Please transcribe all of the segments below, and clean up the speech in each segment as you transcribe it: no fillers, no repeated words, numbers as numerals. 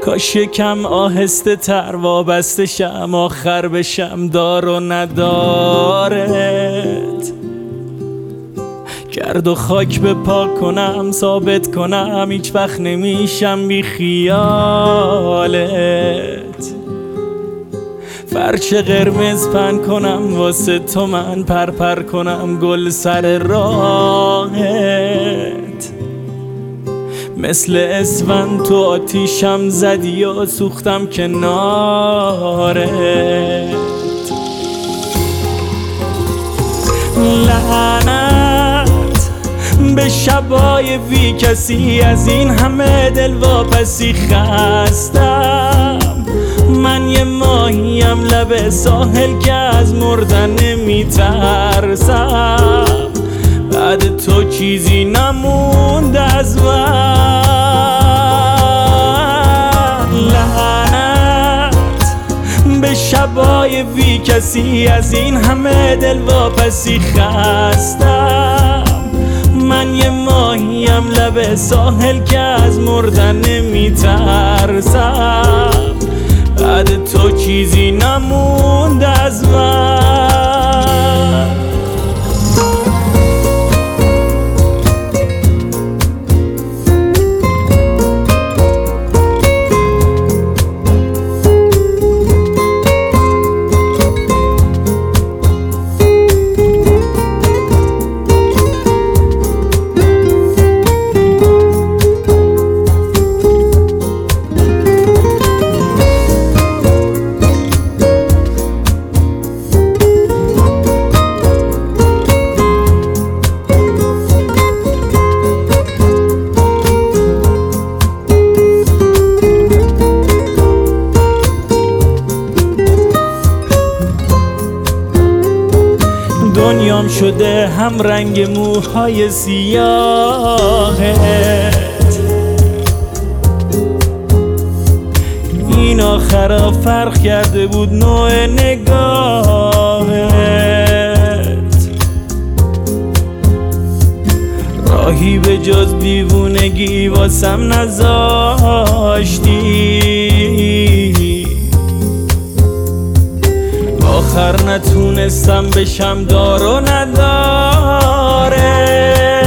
کاش یکم آهسته تر وابسته شم، آخر بشم دار و ندارت. گرد و خاک به پاک کنم، ثابت کنم هیچ وقت نمیشم بی خیالت. فرش قرمز پن کنم واسه تو، من پر کنم گل سر راهت. مثل اسفند تو آتیشم زدی و سوختم کنارت. لعنت به شبای بی کسی، از این همه دل واپسی خستم. من یه ماهیم لب ساحل که از مردن نمیترسم. بعد تو چیزی نموند از من. لعنت به شبای بی کسی، از این همه دل واپسی خستم. من یه ماهیم لب ساحل که از مردن نمیترسم. بعد تو چیزی نموند از من. دنیام شده هم رنگ موهای سیاهت. این آخرا فرق کرده بود نوع نگاهت. راهی به جز دیوونگی واسم نذاشتی. آخر نتونستم بشم دار و نداره.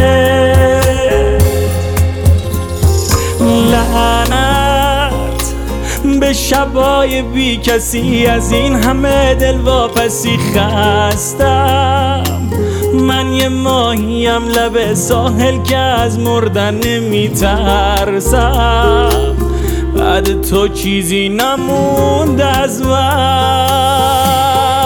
لعنت به شبای بی کسی، از این همه دل واپسی خستم. من یه ماهیم لب ساحل که از مردن نمیترسم. بعد تو چیزی نموند از من.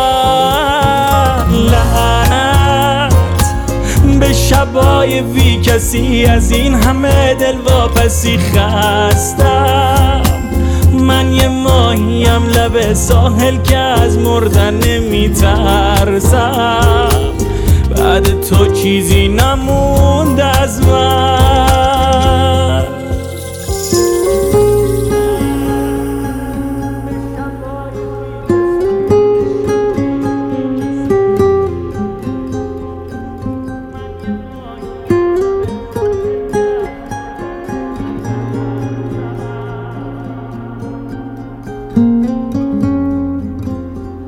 لعنت به شبای بی کسی، از این همه دل واپسی خستم. من یه ماهیم لب ساحل که از مردن نمیترسم. بعد تو چیزی نموند از من.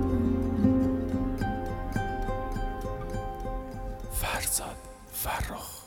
فرزاد فرخ